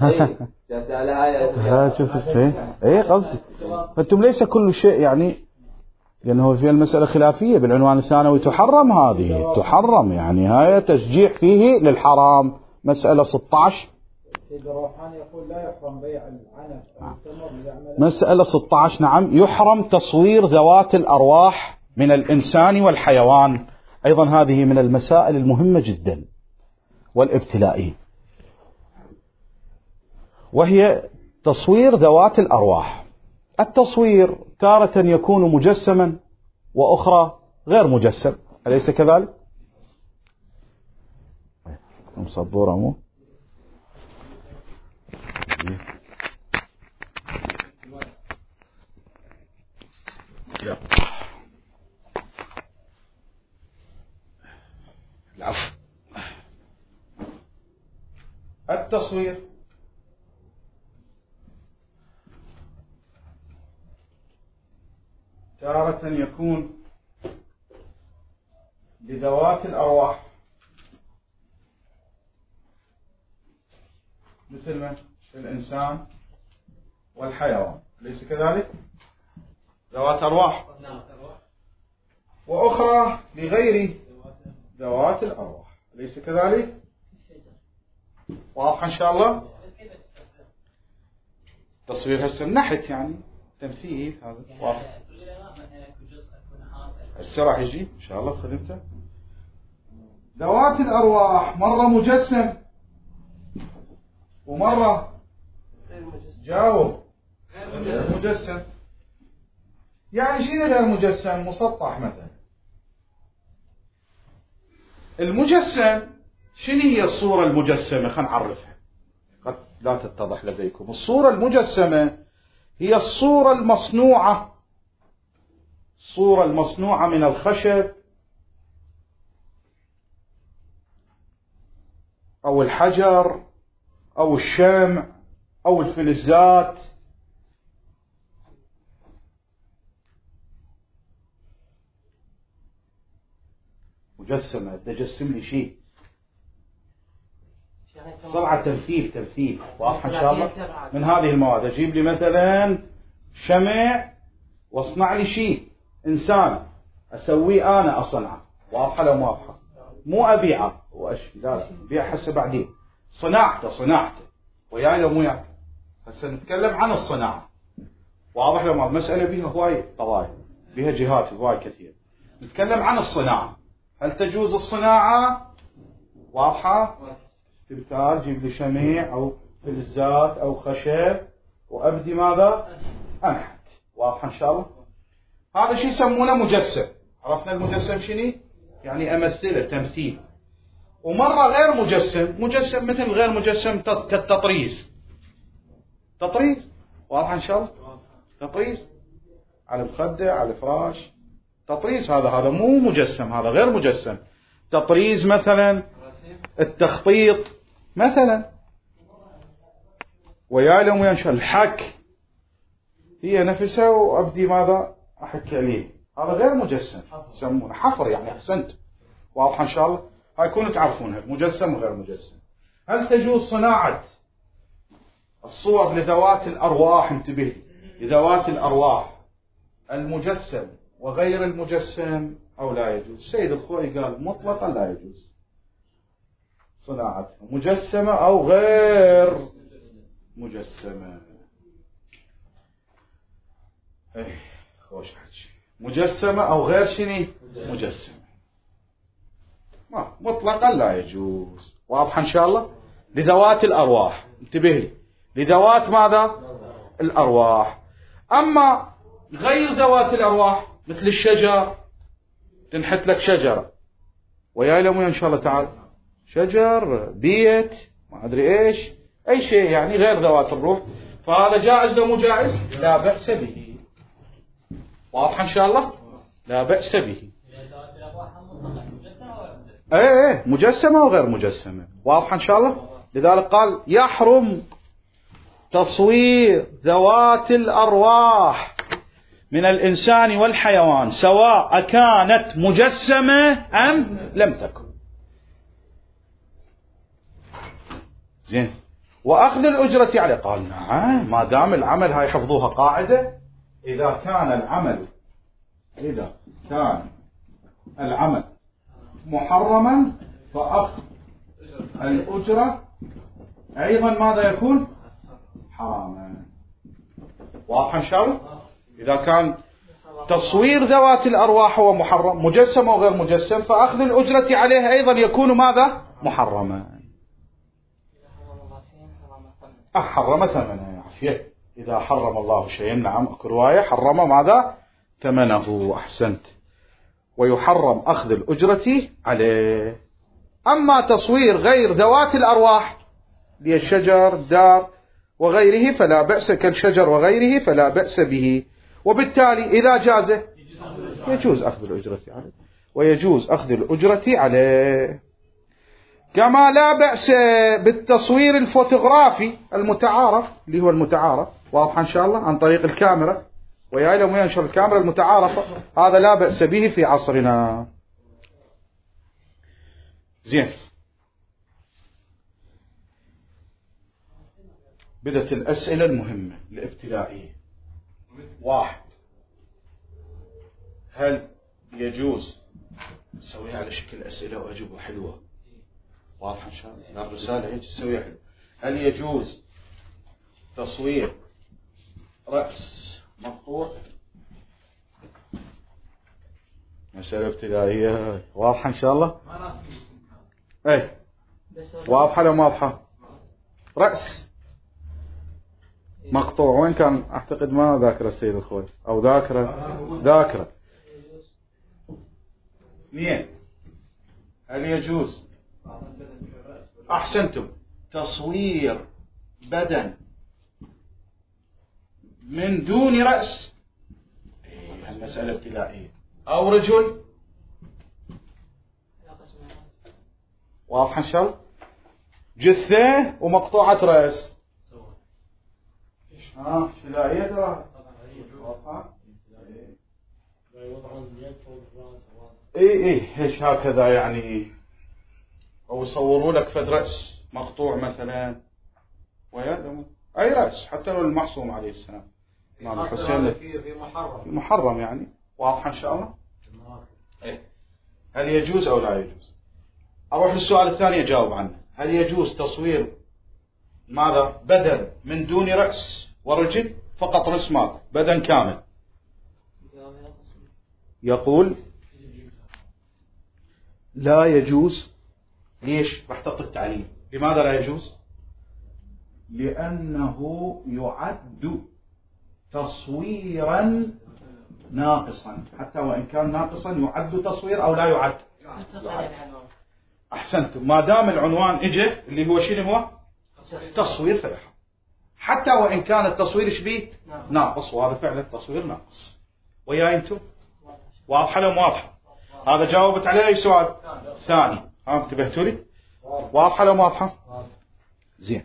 Speaker 1: شفت شيء؟ قصدي أنتم ليس كل شيء يعني، لأنه في المسألة خلافية بالعنوان الثانوي تحرم، هذه تحرم يعني هاي تشجيع فيه للحرام. مسألة 16
Speaker 3: السيد الروحاني يقول لا يحرم بيع العنب أو التمر.
Speaker 1: مسألة 16 نعم، يحرم تصوير ذوات الأرواح من الإنسان والحيوان. أيضا هذه من المسائل المهمة جدا والابتلائية، وهي تصوير ذوات الأرواح. التصوير تارة يكون مجسما وأخرى غير مجسم، أليس كذلك؟ مصبورة مو؟ العفو. التصوير تارة يكون لذوات الأرواح مثل ما الإنسان والحيوان، ليس كذلك؟ ذوات أرواح، وأخرى لغير ذوات الأرواح، ليس كذلك؟ واضح إن شاء الله؟ تصوير هسه نحت يعني تمثيل، هذا واضح. هسه راح يجي إن شاء الله خدمته. ذوات الأرواح مرة مجسم ومرة جاوب غير مجسم. يعني شنو غير مجسم؟ مسطح مثلا. المجسم شنو هي الصورة المجسمة؟ خلينا نعرفها قد لا تتضح لديكم. الصورة المجسمة هي الصورة المصنوعة، الصورة المصنوعة من الخشب أو الحجر أو الشمع أو الفلزات. مجسمة تجسم لي شيء، صنعة تمثيل واضح إن شاء الله. من هذه المواد أجيب لي مثلا شمع واصنع لي شيء إنسان أسويه أنا أصنعه، واضحة لو ما واضحة؟ مو أبيعه لا بيع هسه بعدين، صناعته وياي لو مو ياي. هسه نتكلم عن الصناعة، واضح لو ما؟ مسألة بها هواي قضايا، بها جهات هواي كثير. نتكلم عن الصناعة. هل تجوز الصناعة؟ واضحة؟ تمثال، جيب لي شميع أو فلزات أو خشب وأبدي ماذا؟ أنحت. واضحة إن شاء الله؟ هذا شيء يسمونه مجسم. عرفنا المجسم شنو؟ يعني أمثله، تمثيل. ومرة غير مجسم، مجسم مثل غير مجسم كالتطريز. تطريز. واضحة إن شاء الله؟ تطريز على مخدة، على فراش. تطريز هذا مو مجسم، هذا غير مجسم. تطريز مثلا التخطيط مثلا، ويا لهم ينشأ الحك هي نفسها وأبدي ماذا أحكي عليه. هذا غير مجسم، يسمونه حفر يعني. أحسنت. واضح إن شاء الله؟ هاي كونوا تعرفونها، مجسم وغير مجسم. هل تجوز صناعة الصور لذوات الأرواح؟ انتبه لذوات الأرواح، المجسم وغير المجسم، أو لا يجوز؟ السيد الخوئي قال مطلقا لا يجوز صناعتها، مجسمة أو غير مجسمة. خوش حكي، مجسمة أو غير شنو مجسمة، مطلقا لا يجوز. واضح إن شاء الله؟ لذوات الأرواح، انتبه لي، لذوات ماذا؟ الأرواح. أما غير ذوات الأرواح مثل الشجر، تنحت لك شجرة ويا لهم إن شاء الله تعالى، شجر، بيت، ما أدري إيش، أي شيء يعني غير ذوات الروح، فهذا جائز لو مو جائز؟ لا بأس به. واضح إن شاء الله؟ لا بأس به. ايه مجسمة وغير مجسمة. واضح إن شاء الله؟ لذلك قال يحرم تصوير ذوات الأرواح من الإنسان والحيوان سواء كانت مجسمة أم لم تكن. زين. وأخذ الأجرة عليه، قال نعم، ما دام العمل، هاي حفظوها قاعدة، إذا كان العمل محرما فأخذ الأجرة أيضا ماذا يكون؟ حراما. واضح إن شاء الله؟ إذا كان تصوير ذوات الأرواح هو محرم، مجسم أو غير مجسم، فأخذ الأجرة عليه أيضا يكون ماذا؟ محرما. حرم ثمنه. عافية. إذا حرم الله شيئا، نعم، أكو رواية حرم ماذا؟ ثمنه. أحسنت. ويحرم أخذ الأجرة عليه. أما تصوير غير ذوات الأرواح للشجر، دار وغيره فلا بأس، كالشجر وغيره فلا بأس به. وبالتالي إذا جازه يجوز أخذ الأجرة عليه، ويجوز أخذ الأجرة عليه. كما لا بأس بالتصوير الفوتوغرافي المتعارف، اللي هو المتعارف. واضح إن شاء الله؟ عن طريق الكاميرا، ويا لهم ينشر الكاميرا المتعارفة، هذا لا بأس به في عصرنا. زين. بدت الأسئلة المهمة الابتدائية. 1. هل يجوز نسويها على شكل أسئلة وأجوبة حلوة؟ واضح إن شاء الله؟ الرسالة هيك تسويها حلوة. هل يجوز تصوير رأس مقطوع؟ مسألة ابتدائية. واضحة إن شاء الله؟ أي واضحة لو ما واضحة؟ رأس مقطوع وين كان؟ أعتقد ما ذاكرة السيد الخوي، أو ذاكرة. 2. هل يجوز، أحسنتم، تصوير بدن من دون رأس؟ المسألة ابتدائية. أو رجل. واضح إن شاء الله؟ جثة ومقطوعة رأس. ابتدائية ترى. اي ايش هكذا يعني، او يصوروا لك فد رأس مقطوع مثلا، ويا اي رأس حتى لو المعصوم عليه السلام، امام الحسين، في محرم يعني. واضح ان شاء الله؟ ايه. هل يجوز او لا يجوز؟ اروح للسؤال الثاني اجاوب عنه. هل يجوز تصوير ماذا؟ بدن من دون رأس ورجل، فقط رأس ماكو، بدن كامل. يقول لا يجوز. ليش؟ راح تعطي التعليل. لماذا لا يجوز؟ لأنه يعد تصويرا ناقصا، حتى وإن كان ناقصا يعد تصوير أو لا يعد. أحسنتم. ما دام العنوان إجه اللي هو شنو هو؟ تصوير فلح، حتى وإن كان التصوير شبيه ناقص، وهذا فعلا التصوير ناقص. ويا أنتم واضحة لو واضحة؟ هذا جاوبت عليه أي سؤال ثاني؟ انتبهتوا لي؟ واضحة لو واضحة؟ زين.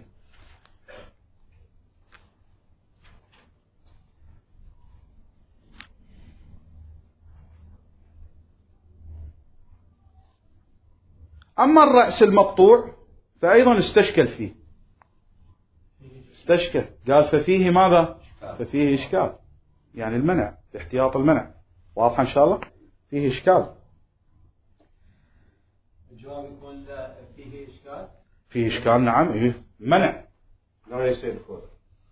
Speaker 1: أما الرأس المقطوع فأيضا استشكل فيه، استشكل، قال ففيه ماذا؟ ففيه إشكال، يعني المنع، احتياط المنع. واضح إن شاء الله؟ فيه إشكال.
Speaker 3: الجواب يكون فيه إشكال.
Speaker 1: فيه إشكال، نعم. إيه منع لا يصير فوق.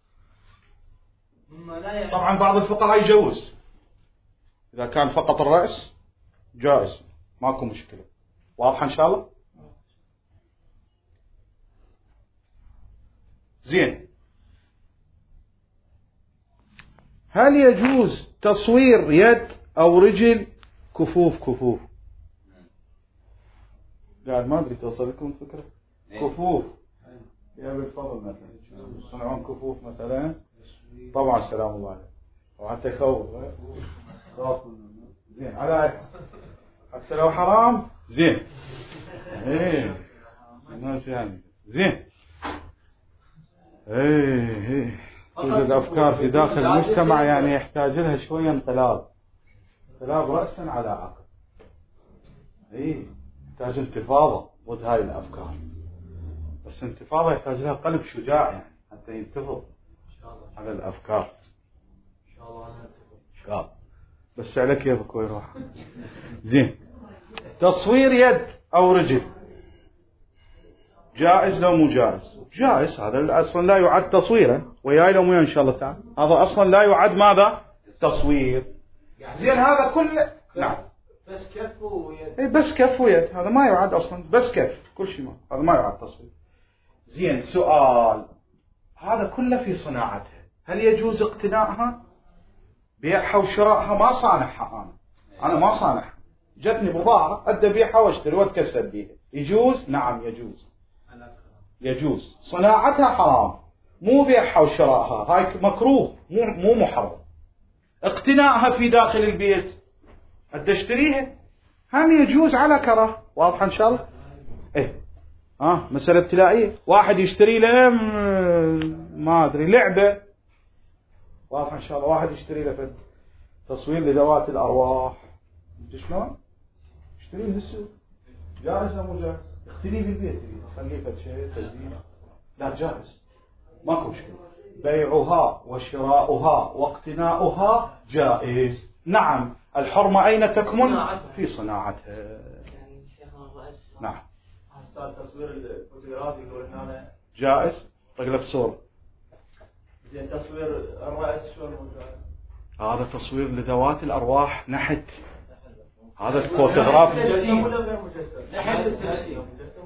Speaker 1: طبعا بعض الفقهاء يجوز إذا كان فقط الرأس جائز، ماكو مشكلة. واضح إن شاء الله؟ زين. هل يجوز تصوير يد أو رجل كفوف؟ كفوف قاعد ما أدري توصل لكم الفكرة. كفوف يا بالفضل مثلا يصنعون كفوف مثلا. طبعا سلام الله عليك. وحتى يخوف زين على حتى لو حرام زين. ايه الناس يعني زين. ايه توجد افكار في داخل المجتمع يعني يحتاج لها شويه انقلاب راسا على عقب. ايه يحتاج انتفاضه ضد هاي الافكار، بس انتفاضه يحتاج لها قلب شجاع يعني حتى ينتفض على الافكار. ان شاء الله انا انتفض ان شاء الله، بس على كيفك ويروح. زين. تصوير يد او رجل جائز لو مو جائز؟ جائز. هذا اصلا لا يعد تصويرا. وياي لو مو ان شاء الله تعالى، هذا اصلا لا يعد ماذا؟ تصوير. زين. هذا كله نعم
Speaker 3: بس كف ويد.
Speaker 1: اي بس كف ويد، هذا ما يعد اصلا. بس كف كل شيء ما، هذا ما يعد تصوير. زين. سؤال، هذا كله في صناعتها، هل يجوز اقتنائها؟ بيعها وشرائها ما صانعها انا ما صانعها، جتني بضاعه ادي ابيعها واشتري واتكسب بيها، يجوز؟ نعم يجوز. يجوز. صناعتها حرام، مو بيعها وشرائها، هاي مكروه مو محرم. اقتنائها في داخل البيت ادي اشتريها هم يجوز على كره. واضح ان شاء الله؟ ايه مسألة ابتلائية. واحد يشتري له ما ادري لعبة، واضح ان شاء الله، واحد يشتري له تصوير لذوات الارواح، انت شلون؟ اشتريه من السوق، جائز ولا مو جائز؟ اختنيه بالبيت، خليه فد شيء تزيين، لا جائز، ماكو مشكلة. بيعها وشراؤها واقتناؤها جائز. نعم. الحرمة أين تكمن؟ في صناعتها. نعم.
Speaker 3: هسه التصوير الفوتوغرافي يقول هنا
Speaker 1: جائز. طق لك صورة.
Speaker 3: زين. تصوير الرأس شلون مو جائز؟
Speaker 1: هذا تصوير لذوات الأرواح نحت. هذا الفوتوغراف
Speaker 3: مجسم ولا غير مجسم؟ نحت التجسيم.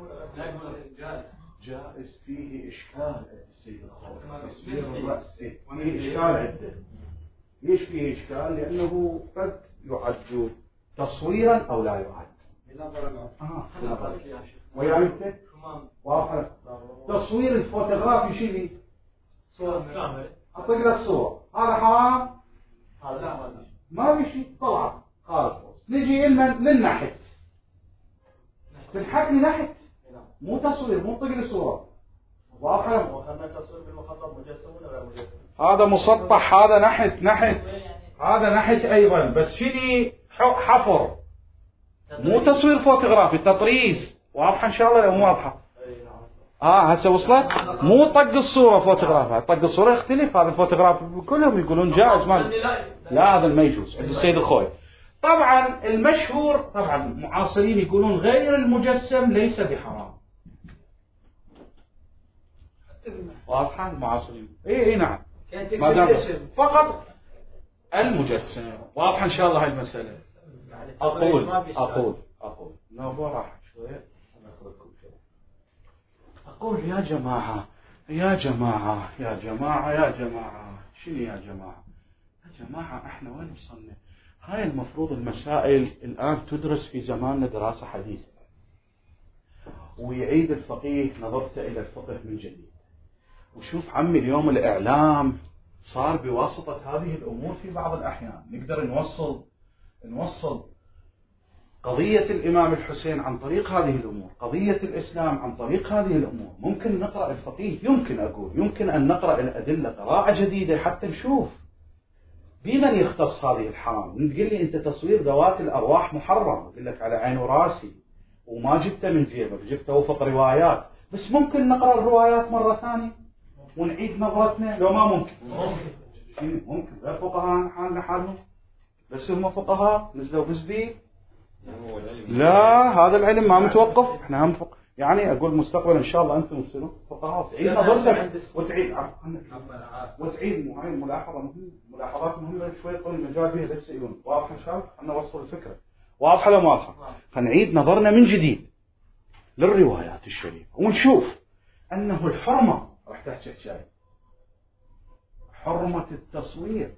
Speaker 1: جائز. فيه إشكال السيد الخوي. تصوير الرأس فيه إشكال عدة. ليش فيه إشكال؟ لأنه قد يعد تصويرا أو لا يعد. ويا أنت واضح. تصوير الفوتوغرافي شيء
Speaker 3: صور كاملة،
Speaker 1: أطق لك صورة، هذا حرام؟
Speaker 3: هذا لا
Speaker 1: ما في شيء طلع خالص. نجي للنحت، تنحت لي نحت، مو تصوير، مو طق لي صورة. واضح؟
Speaker 3: وأما التصوير بالمخطط مجسم ولا غير مجسم؟
Speaker 1: هذا مسطح، هذا نحت، هذا نحت أيضا، بس شني حفر، مو تصوير فوتوغرافي، تطريز. واضحة إن شاء الله لو مو واضحة؟ هسه وصلت. مو طق الصورة فوتوغرافي، طق الصورة يختلف. هذا الفوتوغرافي كلهم يقولون جائز، ما لا هذا ما يجوز عند السيد الخوي. طبعا المشهور، طبعا معاصرين يقولون غير المجسم ليس بحرام. واضحة المعاصرين؟ اي نعم. فقط المجسم. واضحة إن شاء الله هاي المسألة. أقول نوبة راحت شوية أقول يا جماعة يا جماعة يا جماعة يا جماعة شنو يا جماعة؟ يا جماعة احنا وين وصلنا؟ هاي المفروض المسائل الآن تدرس في زماننا دراسة حديثة، ويعيد الفقيه نظرته إلى الفقه من جديد. وشوف عمي اليوم الإعلام صار بواسطة هذه الأمور في بعض الأحيان نقدر نوصل قضية الإمام الحسين عن طريق هذه الأمور، قضية الإسلام عن طريق هذه الأمور. ممكن نقرأ الفقيه، يمكن أن نقرأ الأدلة قراءة جديدة حتى نشوف بمن يختص هذه الحرام. تقول لي أنت تصوير ذوات الأرواح محرم، أقول لك على عين وراسي، وما جبته من جيبك، جبته وفق روايات. بس ممكن نقرأ الروايات مرة ثانية ونعيد نظرتنا لو ما ممكن؟ ممكن. لا فقهاء حالهم بس هم فقهاء نزلوا بزبيب. لا هذا العلم ما متوقف، احنا هم يعني اقول مستقبلا ان شاء الله انتم تصيرون فقهاء، تعيد نظرتك وتعيد ملاحظات مهمه شوي طول المجال بها بس يقولون واضح ان شاء الله. انا اوصل الفكره واضحه لو ما واضحه، فنعيد نظرنا من جديد للروايات الشريفه ونشوف انه الحرمه راح تحكي شيء، حرمه التصوير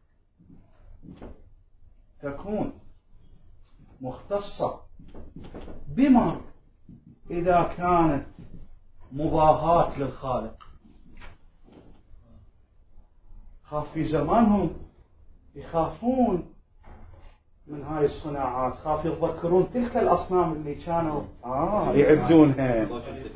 Speaker 1: تكون مختصة بما إذا كانت مضاهاة للخالق. خاف في زمانهم يخافون من هاي الصناعات، خاف يتذكرون تلك الأصنام اللي كانوا يعبدونها.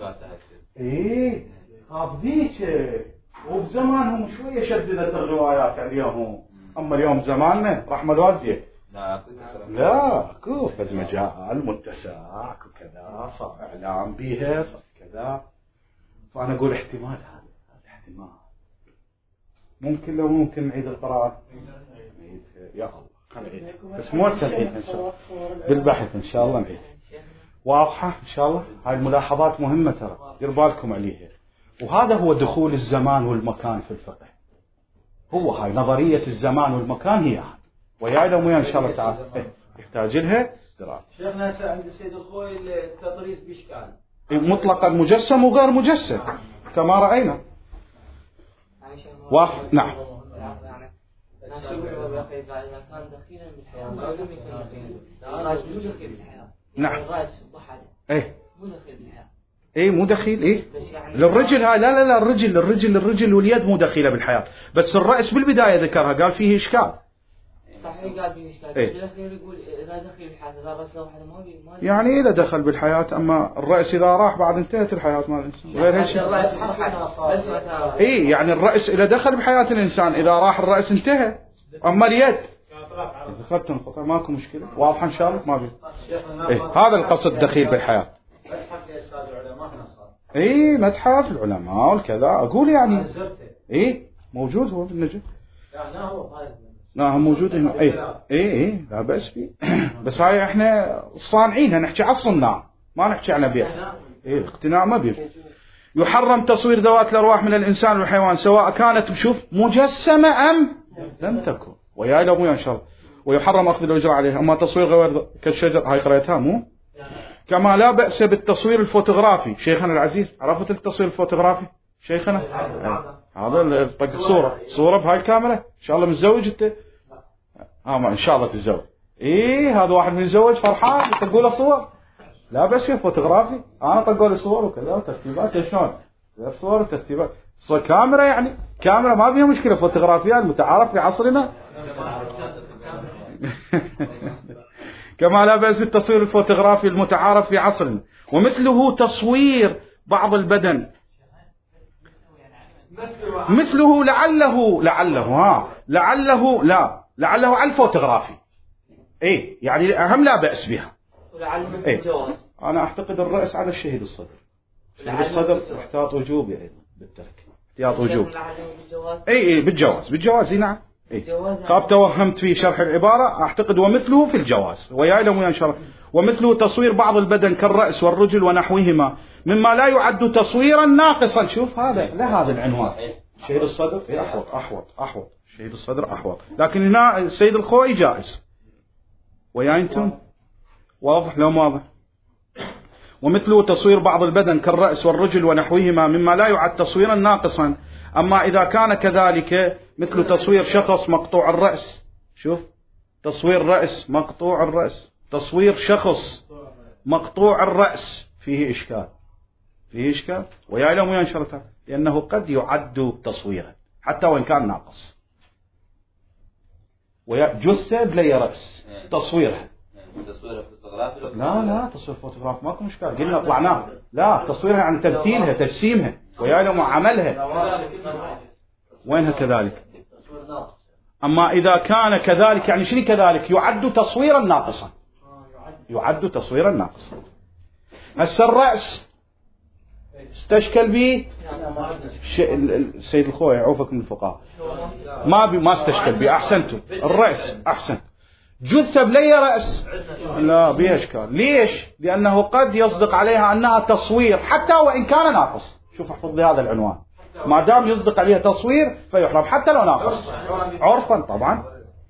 Speaker 1: خاف ذيك. وبزمانهم شوية شددت الروايات عليهم، أما اليوم زماننا رحمة الوالدية لا كوف المجال متسع وكذا، صار إعلام بيها، صار كذا. فأنا أقول احتمال، هذا احتمال ممكن. لو ممكن نعيد القراءة يا الله خلينا بس مو تسهيل إن شاء الله بالبحث إن شاء الله نعيد. واضحة إن شاء الله. هاي الملاحظات مهمة ترى، دير بالكم عليها. وهذا هو دخول الزمان والمكان في الفقه، هو هاي نظرية الزمان والمكان هي هاي. وياي لو إن شاء الله تعالى يحتاج لها دراسة.
Speaker 3: شيخنا هسه عند السيد الخوي التطريز بإشكال
Speaker 1: مطلقا مجسم وغير مجسم كما رأينا. نعم. نعم. ايه مو دخيل ايه للرجل هاي. لا الرجل واليد مو دخيلة بالحياة، بس الرأس بالبداية ذكرها قال فيه إشكال.
Speaker 5: صحيح قال فيه إشكال. إيه؟ يقول إذا دخل بالحياة إذا الرأس لوحده ما
Speaker 1: يعني إذا دخل بالحياة، أما الرأس إذا راح بعد انتهت الحياة مال الإنسان غير هالشيء. إيه يعني الرأس إذا دخل بحياة الإنسان إذا راح الرأس انتهى، أما اليد إذا خدت انقطع ماكو مشكلة. واضح إن شاء الله ما بي. إيه هذا القصد دخيل بالحياة. إيه متحف العلماء والكذا أقول يعني إيه موجود هو بالنجم. نعم موجود هنا. ايه لا بأس فيه. بس هاي احنا صانعينها، نحكي على الصناع ما نحكي على بيع. الاقتناع ما بيه. يحرم تصوير ذوات الارواح من الانسان والحيوان سواء كانت بشوف مجسمة ام لم تكن. ويا لو ان شاء الله. ويحرم اخذ الاجر عليها. اما تصوير غير كالشجر هاي قريتها مو. كما لا بأس بالتصوير الفوتوغرافي. شيخنا العزيز عرفت التصوير الفوتوغرافي شيخنا؟ هذا طق صورة بهاي الكاميرا. ان شاء الله متزوج انت؟ ان شاء الله تتزوج. ايه هذا واحد من يتزوج فرحان تقول له صور. لا بس في فوتوغرافي انا طقوا لي صور وكذا ترتيبات شلون الصور ترتيبات صور كاميرا، يعني كاميرا ما فيها مشكلة. فوتوغرافيات متعارف في عصرنا. كما لا بأس بالتصوير الفوتوغرافي المتعارف في عصرنا. ومثله تصوير بعض البدن، مثله لعله على الفوتوغرافي. ايه يعني اهم لا بأس بها. إيه؟ انا اعتقد الرأس على الشهيد الصدر. الشهيد الصدر احتياط وجوبي ايضا بالترك، احتياط وجوبي. اي بالجواز نعم. خاف توهمت في شرح العبارة. اعتقد ومثله في الجواز. ويا لهم ان شاء الله. ومثله تصوير بعض البدن كالرأس والرجل ونحوهما مما لا يعد تصويرا ناقصا. شوف هذا لا هذا العنوان شهيد الصدر احوط شهيد الصدر احوط. لكن هنا السيد الخوي جائز. ويا انتم واضح لو واضح؟ ومثله تصوير بعض البدن كالرأس والرجل ونحوهما مما لا يعد تصويرا ناقصا. أما إذا كان كذلك مثل تصوير شخص مقطوع الرأس، شوف تصوير رأس مقطوع الرأس، تصوير شخص مقطوع الرأس، فيه إشكال، فيه إشكال ويعلم ينشرتها، لأنه قد يعد تصويرا حتى وإن كان ناقص. وجثة بلي رأس تصويرها،
Speaker 2: تصوير فوتوغرافي؟
Speaker 1: لا تصوير فوتوغراف ماكو مشكلة، قلنا طلعناه. لا تصويرها يعني تمثيلها تجسيمها ويعلم عملها. وينها كذلك؟ أما إذا كان كذلك يعني شنو كذلك؟ يعد تصويرا ناقصا، يعد تصويرا ناقصا. هسه الرأس استشكل به السيد الخوي يعوفك من الفقهاء، ما استشكل به، أحسنتم، الرأس أحسن. جثة بلي رأس لا بها إشكال. ليش؟ لأنه قد يصدق عليها أنها تصوير حتى وإن كان ناقص. شوف احفظ لي هذا العنوان، ما دام يصدق عليها تصوير فيحرم حتى لو ناقص عرفا طبعا.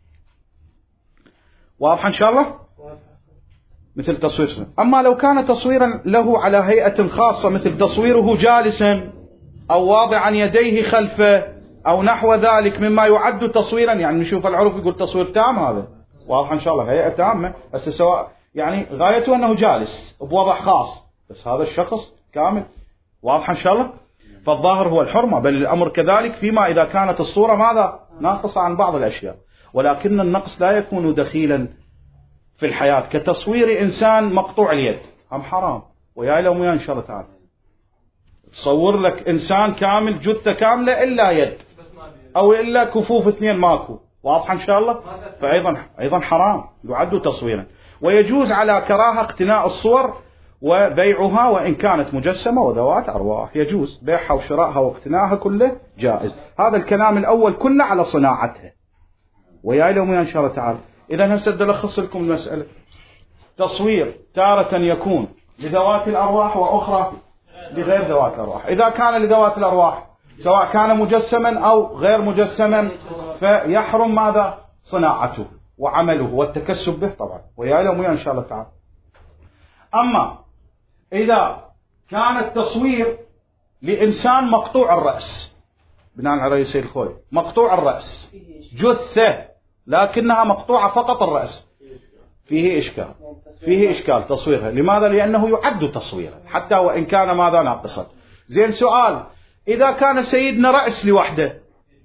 Speaker 1: واضح إن شاء الله؟ مثل تصوير. أما لو كان تصويرا له على هيئة خاصة مثل تصويره جالسا أو واضعا يديه خلفه أو نحو ذلك مما يعد تصويرا، يعني نشوف العرف يقول تصوير تام، هذا واضح إن شاء الله، هيئة تامة. بس سواء يعني غايته أنه جالس بوضع خاص، بس هذا الشخص كامل. واضح إن شاء الله؟ فالظاهر هو الحرمة، بل الأمر كذلك فيما إذا كانت الصورة ماذا؟ ناقصة عن بعض الأشياء. ولكن النقص لا يكون دخيلا في الحياة كتصوير إنسان مقطوع اليد، هم حرام ويا لو ينشر تعالى. تصور لك إنسان كامل جثة كاملة إلا يد أو إلا كفوف اثنين ماكو. واضح إن شاء الله؟ فأيضا حرام، يعد تصويرا. ويجوز على كراهة اقتناء الصور وبيعها وإن كانت مجسمة وذوات أرواح، يجوز بيعها وشرائها واقتناءها كله جائز. هذا الكلام الأول كله على صناعتها ويا لو ينشر تعالى. إذا هسه ألخص لكم المسألة. تصوير تارة يكون لذوات الأرواح وأخرى لغير ذوات الأرواح. إذا كان لذوات الأرواح سواء كان مجسما أو غير مجسما فيحرم ماذا؟ صناعته وعمله والتكسب به طبعا ويا لو إن شاء الله تعالى. أما إذا كان التصوير لإنسان مقطوع الرأس، بناء على رأي سيد الخوي، مقطوع الرأس جثة لكنها مقطوعة فقط الرأس، فيه إشكال، فيه إشكال تصويرها. لماذا؟ لأنه يعد تصويرا حتى وإن كان ماذا؟ ناقصا. زين سؤال، إذا كان سيدنا رأس لوحده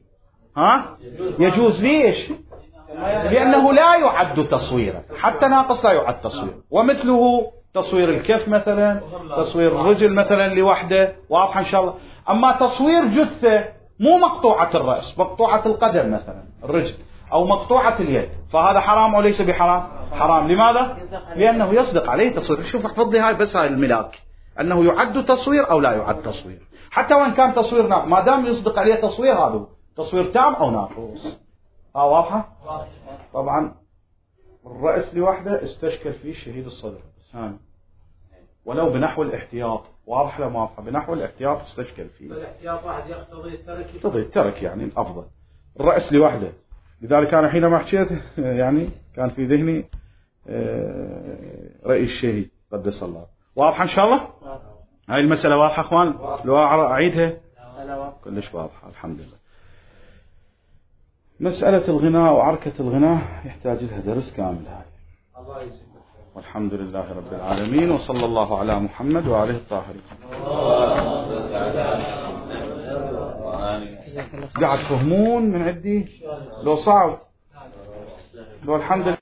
Speaker 1: يجوز. ليش؟ لأنه لا يعد تصويرا حتى ناقص لا يعد تصوير. ومثله تصوير الكف مثلا، تصوير الرجل مثلا لوحده. واضح إن شاء الله؟ أما تصوير جثة مو مقطوعة الرأس، مقطوعة القدم مثلا الرجل أو مقطوعة اليد، فهذا حرام وليس بحرام؟ حرام. لماذا؟ لأنه يصدق عليه تصوير. شوف احفظ لي هاي بس، هاي الملاك، أنه يعد تصوير أو لا يعد تصوير حتى وإن كان تصوير ناقص، ما دام يصدق عليه تصوير هذا تصوير تام أو ناقص. واضحة؟ طبعا الرأس لوحده استشكل فيه شهيد الصدر الثاني ولو بنحو الاحتياط. واضح لما واضحة؟ بنحو الاحتياط استشكل فيه.
Speaker 3: الاحتياط واحد يقتضي الترك،
Speaker 1: يقتضي الترك يعني الأفضل. الرأس لوحده. لذلك أنا حينما حكيت يعني كان في ذهني رأي الشهيد قدس الله. واضح إن شاء الله؟ هاي المسألة واضحة أخوان؟ لو أعيدها كلش واضحة الحمد لله. مسألة الغناء وعركة الغناء يحتاج لها درس كامل هاي. والحمد لله رب العالمين، وصلى الله على محمد وآله الطاهرين. قاعد تفهمون من عندي؟ لو صعب لو الحمد لله.